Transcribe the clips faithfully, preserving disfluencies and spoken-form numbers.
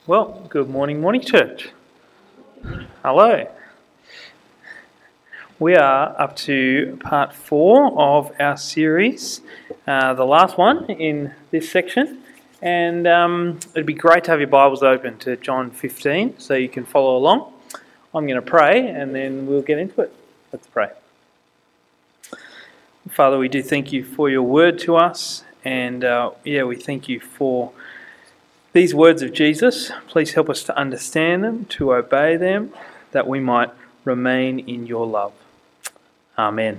Well, good morning, morning church. Hello. We are up to part four of our series, uh, the last one in this section. And um, it'd be great to have your Bibles open to John fifteen so you can follow along. I'm going to pray and then we'll get into it. Let's pray. Father, we do thank you for your word to us. And uh, yeah, we thank you for these words of Jesus. Please help us to understand them, to obey them, that we might remain in your love. Amen.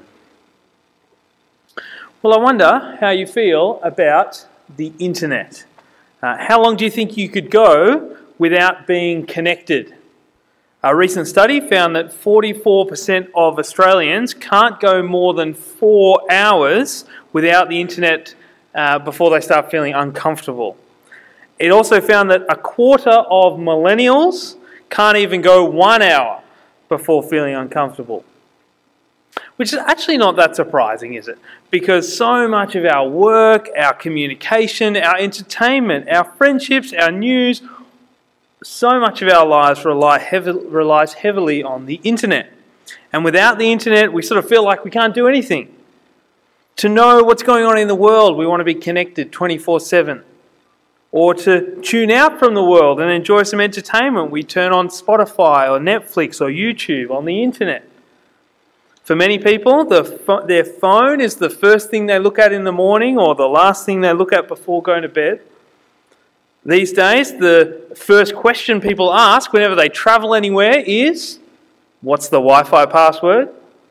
Well, I wonder how you feel about the internet. Uh, how long do you think you could go without being connected? A recent study found that forty-four percent of Australians can't go more than four hours without the internet uh, before they start feeling uncomfortable. It also found that a quarter of millennials can't even go one hour before feeling uncomfortable. Which is actually not that surprising, is it? Because so much of our work, our communication, our entertainment, our friendships, our news, so much of our lives rely heavy, relies heavily on the internet. And without the internet, we sort of feel like we can't do anything. To know what's going on in the world, we want to be connected twenty-four seven. Or to tune out from the world and enjoy some entertainment, we turn on Spotify or Netflix or YouTube on the internet. For many people, the, their phone is the first thing they look at in the morning or the last thing they look at before going to bed. These days, the first question people ask whenever they travel anywhere is, what's the Wi-Fi password?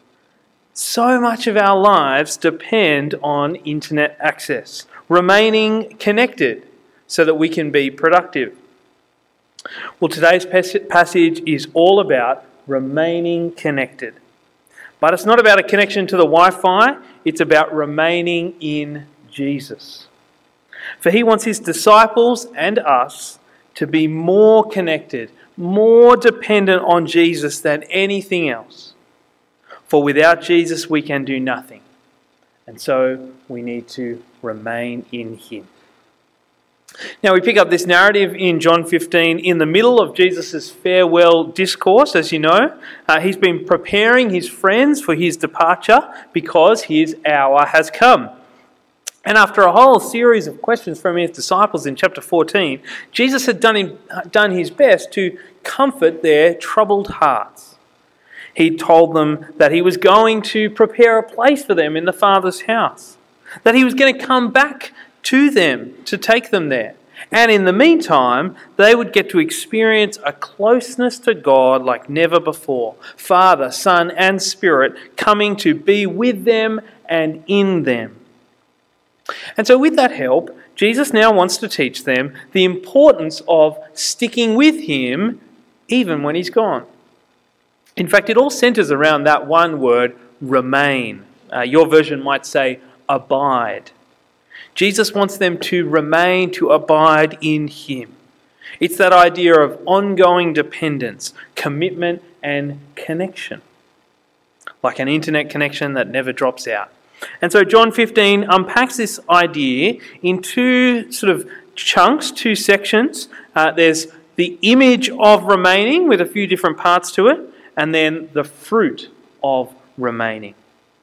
So much of our lives depend on internet access, remaining connected, so that we can be productive. Well, today's passage is all about remaining connected. But it's not about a connection to the Wi-Fi, it's about remaining in Jesus. For he wants his disciples and us to be more connected, more dependent on Jesus than anything else. For without Jesus we can do nothing. And so we need to remain in him. Now we pick up this narrative in John fifteen in the middle of Jesus' farewell discourse, as you know. Uh, he's been preparing his friends for his departure because his hour has come. And after a whole series of questions from his disciples in chapter fourteen, Jesus had done, in, done his best to comfort their troubled hearts. He told them that he was going to prepare a place for them in the Father's house, that he was going to come back to them to take them there. And in the meantime, they would get to experience a closeness to God like never before. Father, Son, and Spirit coming to be with them and in them. And so with that help, Jesus now wants to teach them the importance of sticking with him even when he's gone. In fact, it all centers around that one word, remain. Uh, your version might say abide. Jesus wants them to remain, to abide in him. It's that idea of ongoing dependence, commitment, and connection. Like an internet connection that never drops out. And so John fifteen unpacks this idea in two sort of chunks, two sections. Uh, there's the image of remaining with a few different parts to it, and then the fruit of remaining.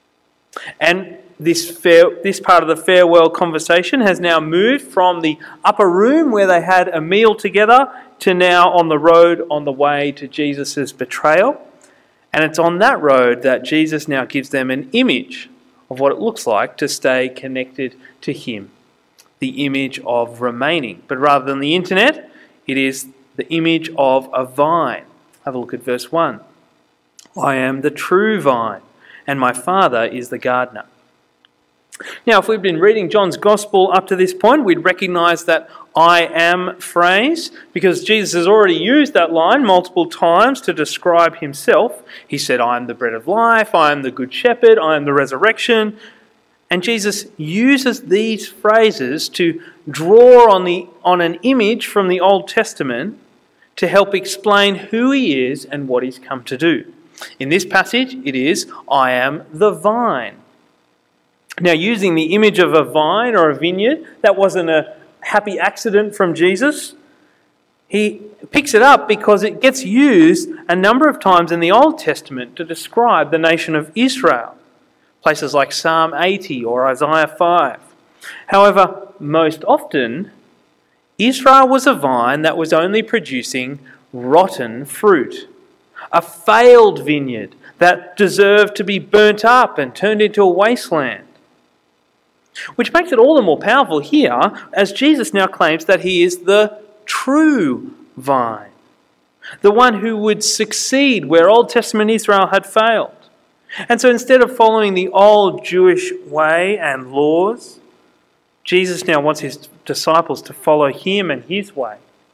And This fair, this part of the farewell conversation has now moved from the upper room where they had a meal together to now on the road on the way to Jesus' betrayal. And it's on that road that Jesus now gives them an image of what it looks like to stay connected to him. The image of remaining. But rather than the internet, it is the image of a vine. Have a look at verse one. I am the true vine, and my Father is the gardener. Now, if we've been reading John's Gospel up to this point, we'd recognise that I am phrase, because Jesus has already used that line multiple times to describe himself. He said, I am the bread of life, I am the good shepherd, I am the resurrection. And Jesus uses these phrases to draw on, the, on an image from the Old Testament to help explain who he is and what he's come to do. In this passage, it is, I am the vine. Now, using the image of a vine or a vineyard, that wasn't a happy accident from Jesus. He picks it up because it gets used a number of times in the Old Testament to describe the nation of Israel. Places like Psalm eighty or Isaiah five. However, most often, Israel was a vine that was only producing rotten fruit. A failed vineyard that deserved to be burnt up and turned into a wasteland. Which makes it all the more powerful here as Jesus now claims that he is the true vine. The one who would succeed where Old Testament Israel had failed. And so instead of following the old Jewish way and laws, Jesus now wants his disciples to follow him and his way.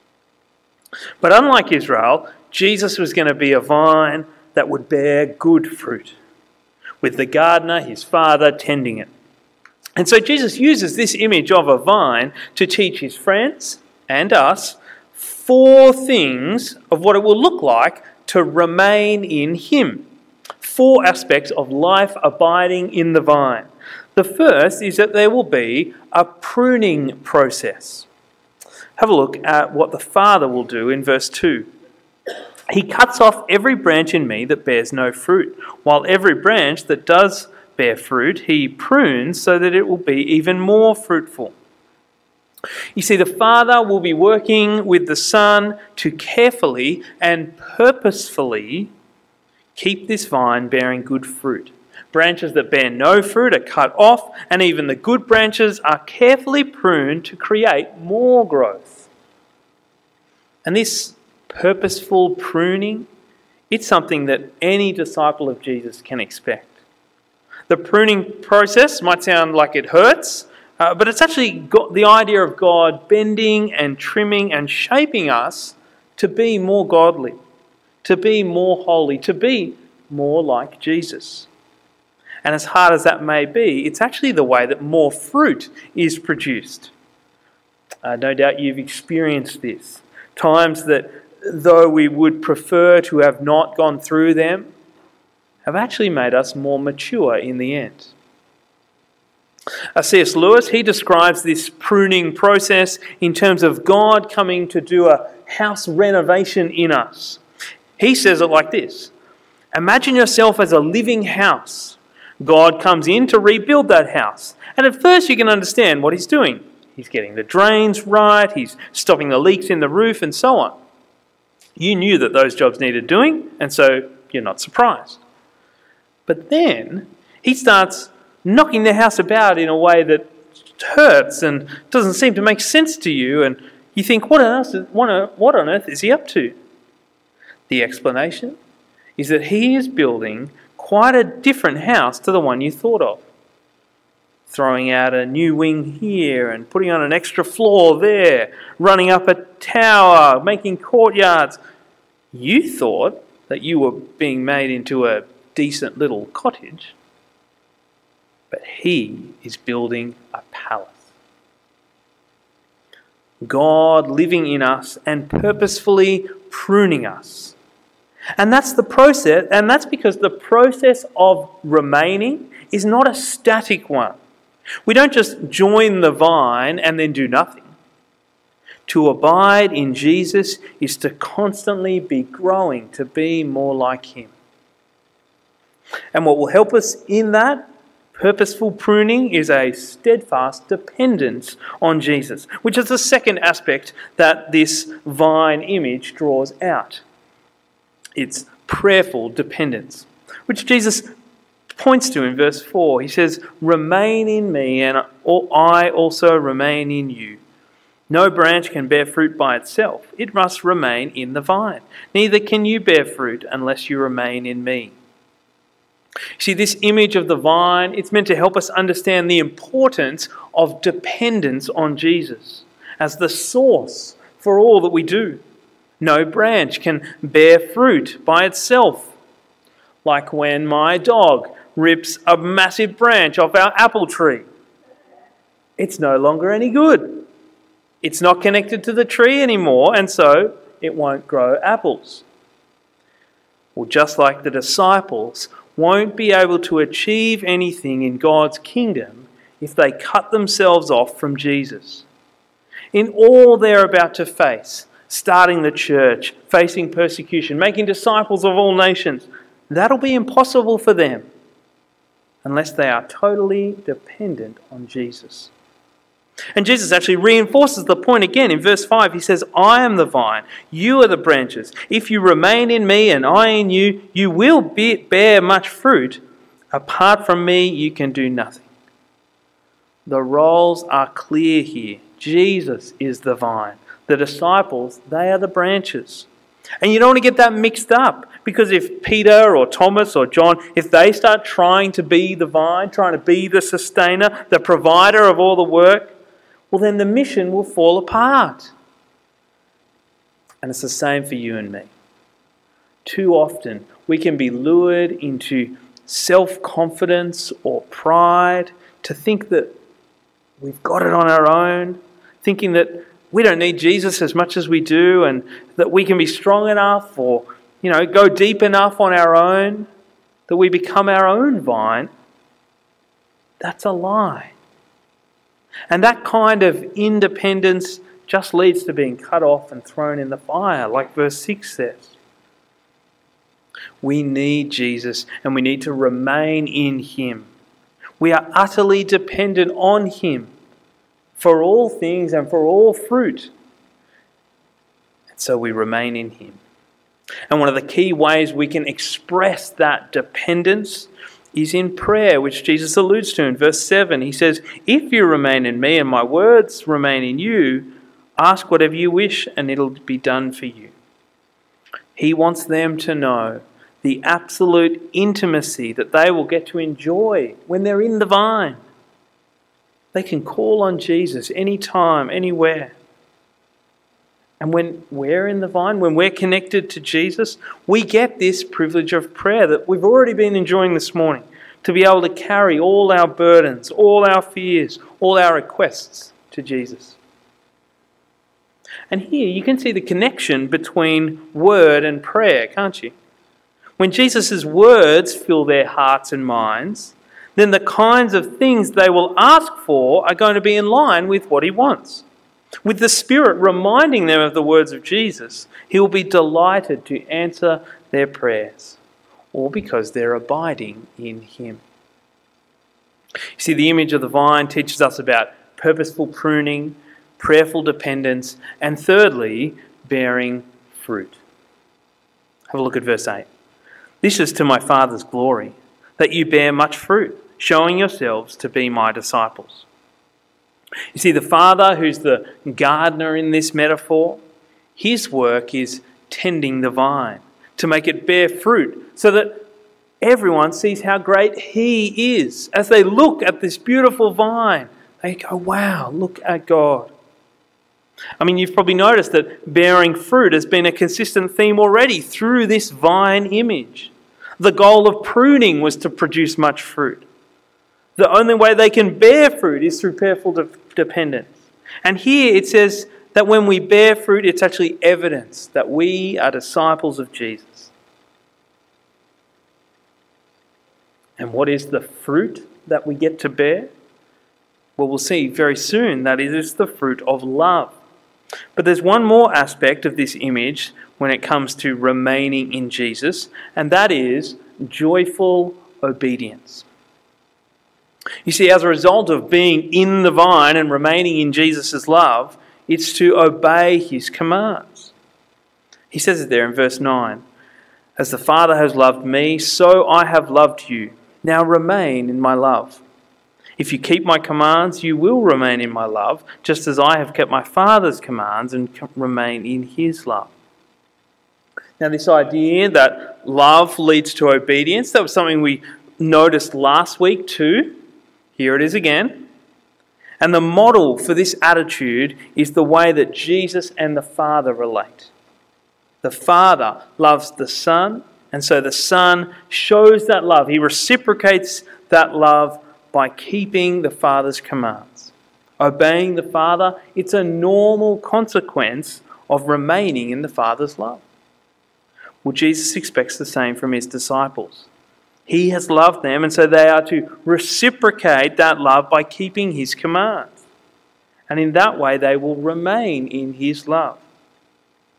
But unlike Israel, Jesus was going to be a vine that would bear good fruit, with the gardener, his father, tending it. And so Jesus uses this image of a vine to teach his friends and us four things of what it will look like to remain in him. Four aspects of life abiding in the vine. The first is that there will be a pruning process. Have a look at what the Father will do in verse two. He cuts off every branch in me that bears no fruit, while every branch that does bear fruit, he prunes so that it will be even more fruitful. You see, the Father will be working with the Son to carefully and purposefully keep this vine bearing good fruit. Branches that bear no fruit are cut off, and even the good branches are carefully pruned to create more growth. And this purposeful pruning, it's something that any disciple of Jesus can expect. The pruning process might sound like it hurts, uh, but it's actually got the idea of God bending and trimming and shaping us to be more godly, to be more holy, to be more like Jesus. And as hard as that may be, it's actually the way that more fruit is produced. Uh, no doubt you've experienced this. Times that, though we would prefer to have not gone through them, have actually made us more mature in the end. Uh, C S Lewis, he describes this pruning process in terms of God coming to do a house renovation in us. He says it like this: imagine yourself as a living house. God comes in to rebuild that house. And at first you can understand what he's doing. He's getting the drains right, he's stopping the leaks in the roof and so on. You knew that those jobs needed doing, and so you're not surprised. But then he starts knocking the house about in a way that hurts and doesn't seem to make sense to you, and you think, what on earth, what on earth is he up to? The explanation is that he is building quite a different house to the one you thought of. Throwing out a new wing here and putting on an extra floor there, running up a tower, making courtyards. You thought that you were being made into a decent little cottage, but he is building a palace. God living in us and purposefully pruning us. And that's the process, and that's because the process of remaining is not a static one. We don't just join the vine and then do nothing. To abide in Jesus is to constantly be growing, to be more like him. And what will help us in that purposeful pruning is a steadfast dependence on Jesus, which is the second aspect that this vine image draws out. It's prayerful dependence, which Jesus points to in verse four. He says, remain in me and I also remain in you. No branch can bear fruit by itself. It must remain in the vine. Neither can you bear fruit unless you remain in me. See, this image of the vine, it's meant to help us understand the importance of dependence on Jesus as the source for all that we do. No branch can bear fruit by itself. Like when my dog rips a massive branch off our apple tree. It's no longer any good. It's not connected to the tree anymore, and so it won't grow apples. Well, just like the disciples won't be able to achieve anything in God's kingdom if they cut themselves off from Jesus. In all they're about to face, starting the church, facing persecution, making disciples of all nations. That'll be impossible for them unless they are totally dependent on Jesus. And Jesus actually reinforces the point again in verse five. He says, I am the vine, you are the branches. If you remain in me and I in you, you will be, bear much fruit. Apart from me, you can do nothing. The roles are clear here. Jesus is the vine. The disciples, they are the branches. And you don't want to get that mixed up, because if Peter or Thomas or John, if they start trying to be the vine, trying to be the sustainer, the provider of all the work, well then the mission will fall apart. And it's the same for you and me. Too often we can be lured into self-confidence or pride to think that we've got it on our own, thinking that we don't need Jesus as much as we do, and that we can be strong enough or, you know, go deep enough on our own, that we become our own vine. That's a lie. And that kind of independence just leads to being cut off and thrown in the fire, like verse six says. We need Jesus, and we need to remain in him. We are utterly dependent on him for all things and for all fruit. And so we remain in him. And one of the key ways we can express that dependence is in prayer, which Jesus alludes to in verse seven. He says, if you remain in me and my words remain in you, ask whatever you wish and it'll be done for you. He wants them to know the absolute intimacy that they will get to enjoy when they're in the vine. They can call on Jesus anytime, anywhere. And when we're in the vine, when we're connected to Jesus, we get this privilege of prayer that we've already been enjoying this morning, to be able to carry all our burdens, all our fears, all our requests to Jesus. And here you can see the connection between word and prayer, can't you? When Jesus' words fill their hearts and minds, then the kinds of things they will ask for are going to be in line with what he wants. With the Spirit reminding them of the words of Jesus, he will be delighted to answer their prayers, all because they're abiding in him. You see, the image of the vine teaches us about purposeful pruning, prayerful dependence, and thirdly, bearing fruit. Have a look at verse eight. This is to my Father's glory, that you bear much fruit, showing yourselves to be my disciples. You see, the Father, who's the gardener in this metaphor, his work is tending the vine to make it bear fruit so that everyone sees how great he is. As they look at this beautiful vine, they go, wow, look at God. I mean, you've probably noticed that bearing fruit has been a consistent theme already through this vine image. The goal of pruning was to produce much fruit. The only way they can bear fruit is through prayerful de- dependence. And here it says that when we bear fruit, it's actually evidence that we are disciples of Jesus. And what is the fruit that we get to bear? Well, we'll see very soon that it is the fruit of love. But there's one more aspect of this image when it comes to remaining in Jesus, and that is joyful obedience. You see, as a result of being in the vine and remaining in Jesus' love, it's to obey his commands. He says it there in verse nine. As the Father has loved me, so I have loved you. Now remain in my love. If you keep my commands, you will remain in my love, just as I have kept my Father's commands and remain in his love. Now, this idea that love leads to obedience, that was something we noticed last week too. Here it is again. And the model for this attitude is the way that Jesus and the Father relate. The Father loves the Son, and so the Son shows that love. He reciprocates that love by keeping the Father's commands. Obeying the Father, it's a normal consequence of remaining in the Father's love. Well, Jesus expects the same from his disciples. He has loved them, and so they are to reciprocate that love by keeping his commands. And in that way, they will remain in his love.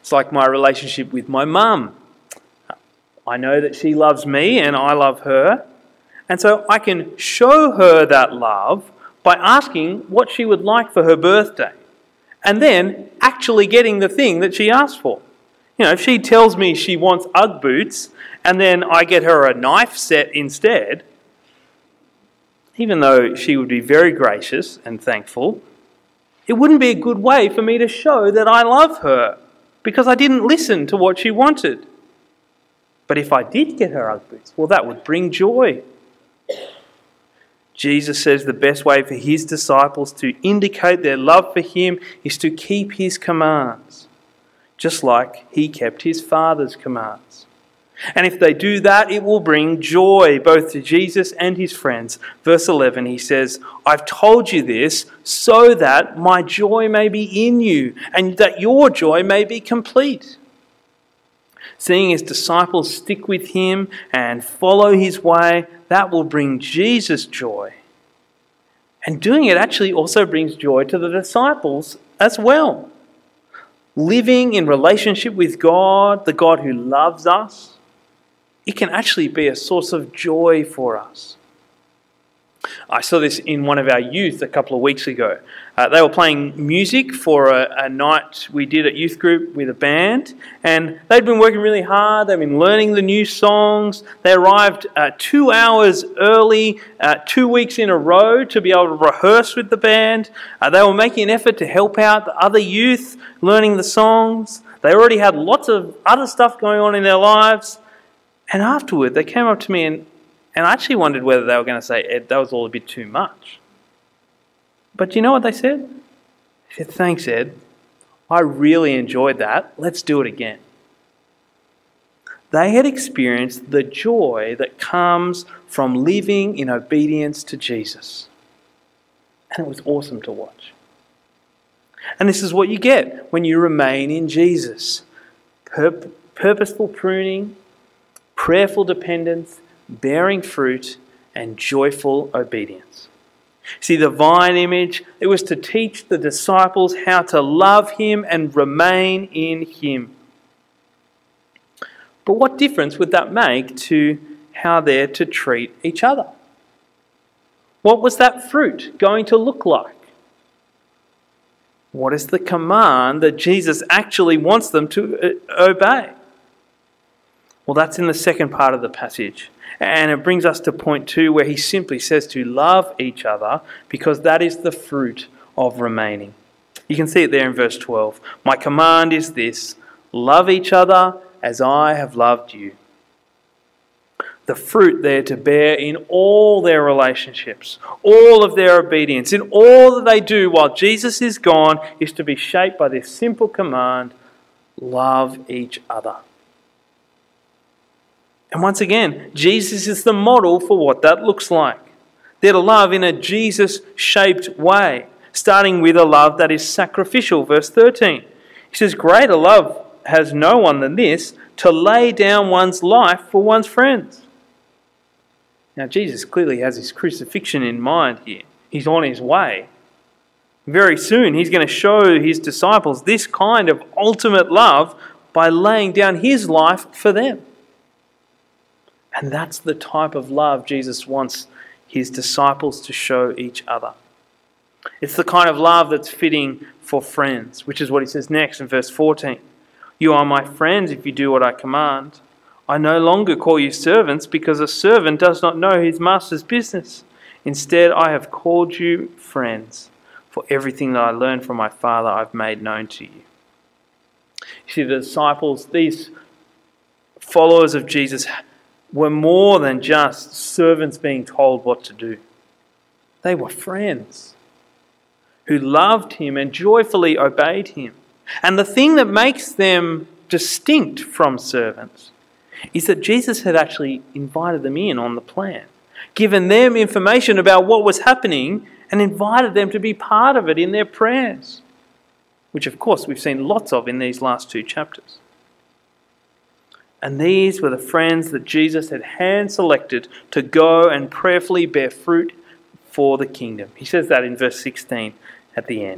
It's like my relationship with my mum. I know that she loves me and I love her. And so I can show her that love by asking what she would like for her birthday. And then actually getting the thing that she asked for. You know, if she tells me she wants Ugg boots and then I get her a knife set instead, even though she would be very gracious and thankful, it wouldn't be a good way for me to show that I love her because I didn't listen to what she wanted. But if I did get her Ugg boots, well, that would bring joy. Jesus says the best way for his disciples to indicate their love for him is to keep his commands, just like he kept his Father's commands. And if they do that, it will bring joy both to Jesus and his friends. Verse eleven, he says, I've told you this so that my joy may be in you and that your joy may be complete. Seeing his disciples stick with him and follow his way, that will bring Jesus joy. And doing it actually also brings joy to the disciples as well. Living in relationship with God, the God who loves us, it can actually be a source of joy for us. I saw this in one of our youth a couple of weeks ago. Uh, they were playing music for a, a night we did at youth group with a band, and they'd been working really hard. They'd been learning the new songs. They arrived uh, two hours early, uh, two weeks in a row to be able to rehearse with the band. Uh, they were making an effort to help out the other youth learning the songs. They already had lots of other stuff going on in their lives. And afterward, they came up to me and And I actually wondered whether they were going to say, Ed, that was all a bit too much. But you know what they said? They said, thanks, Ed. I really enjoyed that. Let's do it again. They had experienced the joy that comes from living in obedience to Jesus. And it was awesome to watch. And this is what you get when you remain in Jesus. Pur- purposeful pruning, prayerful dependence, bearing fruit, and joyful obedience. See, the vine image, it was to teach the disciples how to love him and remain in him. But what difference would that make to how they're to treat each other? What was that fruit going to look like? What is the command that Jesus actually wants them to obey? Well, that's in the second part of the passage. And it brings us to point two, where he simply says to love each other because that is the fruit of remaining. You can see it there in verse twelve. My command is this, love each other as I have loved you. The fruit there to bear in all their relationships, all of their obedience, in all that they do while Jesus is gone, is to be shaped by this simple command, love each other. And once again, Jesus is the model for what that looks like. They're to love in a Jesus-shaped way, starting with a love that is sacrificial. Verse thirteen. He says, greater love has no one than this, to lay down one's life for one's friends. Now, Jesus clearly has his crucifixion in mind here. He's on his way. Very soon, he's going to show his disciples this kind of ultimate love by laying down his life for them. And that's the type of love Jesus wants his disciples to show each other. It's the kind of love that's fitting for friends, which is what he says next in verse fourteen. You are my friends if you do what I command. I no longer call you servants because a servant does not know his master's business. Instead, I have called you friends, for everything that I learned from my Father I've made known to you. You see, the disciples, these followers of Jesus, were more than just servants being told what to do. They were friends who loved him and joyfully obeyed him. And the thing that makes them distinct from servants is that Jesus had actually invited them in on the plan, given them information about what was happening and invited them to be part of it in their prayers, which of course we've seen lots of in these last two chapters. And these were the friends that Jesus had hand-selected to go and prayerfully bear fruit for the kingdom. He says that in verse sixteen at the end.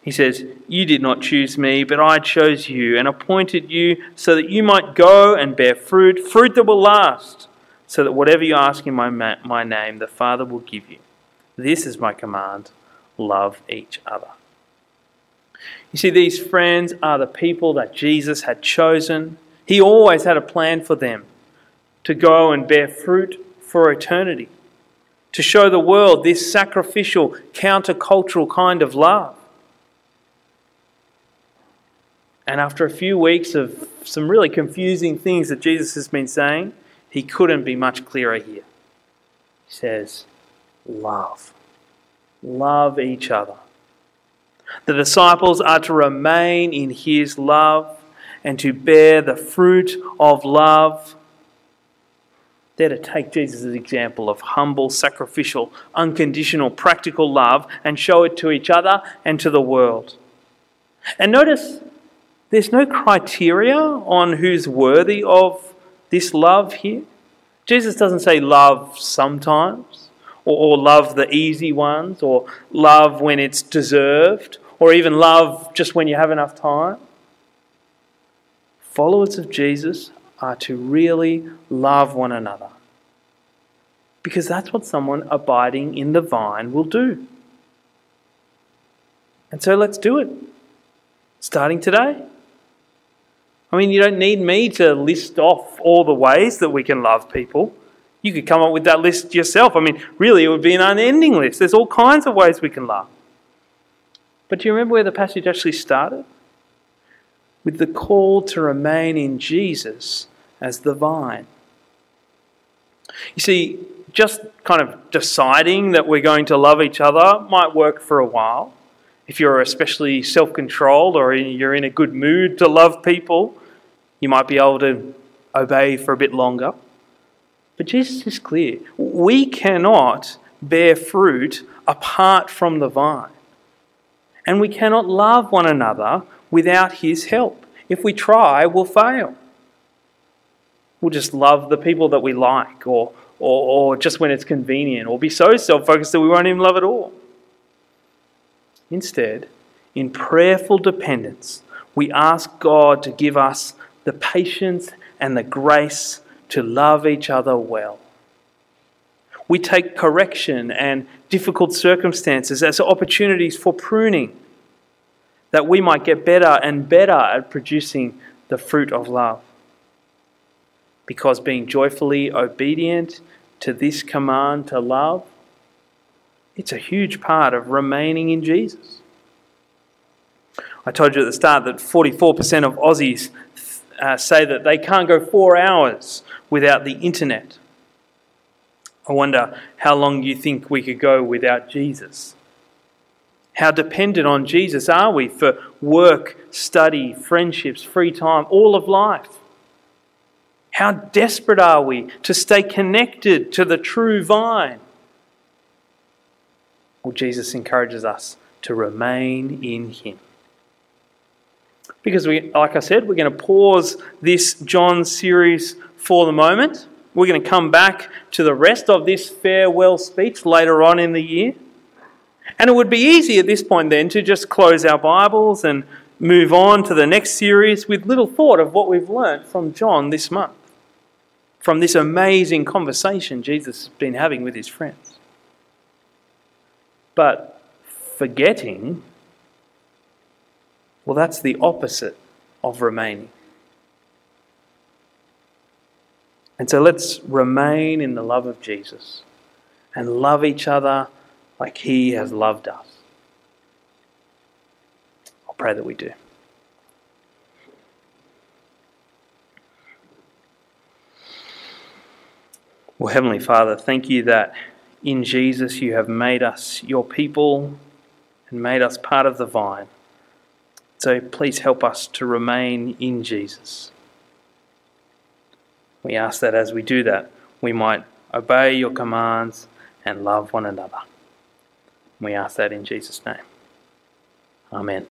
He says, "You did not choose me, but I chose you and appointed you so that you might go and bear fruit, fruit that will last, so that whatever you ask in my, ma- my name, the Father will give you. This is my command, love each other." You see, these friends are the people that Jesus had chosen. He always had a plan for them to go and bear fruit for eternity, to show the world this sacrificial, countercultural kind of love. And after a few weeks of some really confusing things that Jesus has been saying, he couldn't be much clearer here. He says, love. Love each other. The disciples are to remain in his love and to bear the fruit of love. They're to take Jesus' example of humble, sacrificial, unconditional, practical love and show it to each other and to the world. And notice, there's no criteria on who's worthy of this love here. Jesus doesn't say love sometimes, or, or love the easy ones, or love when it's deserved, or even love just when you have enough time. Followers of Jesus are to really love one another, because that's what someone abiding in the vine will do. And so let's do it, starting today. I mean, you don't need me to list off all the ways that we can love people. You could come up with that list yourself. I mean, really, it would be an unending list. There's all kinds of ways we can love. But do you remember where the passage actually started? With the call to remain in Jesus as the vine. You see, just kind of deciding that we're going to love each other might work for a while. If you're especially self-controlled or you're in a good mood to love people, you might be able to obey for a bit longer. But Jesus is clear. We cannot bear fruit apart from the vine. And we cannot love one another without his help. If we try, we'll fail. We'll just love the people that we like, or, or, or just when it's convenient, or be so self-focused that we won't even love at all. Instead, in prayerful dependence, we ask God to give us the patience and the grace to love each other well. We take correction and difficult circumstances as opportunities for pruning, that we might get better and better at producing the fruit of love. Because being joyfully obedient to this command to love, it's a huge part of remaining in Jesus. I told you at the start that forty-four percent of Aussies uh, say that they can't go four hours without the internet. I wonder how long you think we could go without Jesus. How dependent on Jesus are we for work, study, friendships, free time, all of life? How desperate are we to stay connected to the true vine? Well, Jesus encourages us to remain in him. Because, we, like I said, we're going to pause this John series for the moment. We're going to come back to the rest of this farewell speech later on in the year. And it would be easy at this point then to just close our Bibles and move on to the next series with little thought of what we've learnt from John this month, from this amazing conversation Jesus has been having with his friends. But forgetting, well, that's the opposite of remaining. And so let's remain in the love of Jesus and love each other like he has loved us. I'll pray that we do. Well, Heavenly Father, thank you that in Jesus you have made us your people and made us part of the vine. So please help us to remain in Jesus. We ask that as we do that, we might obey your commands and love one another. We ask that in Jesus' name. Amen.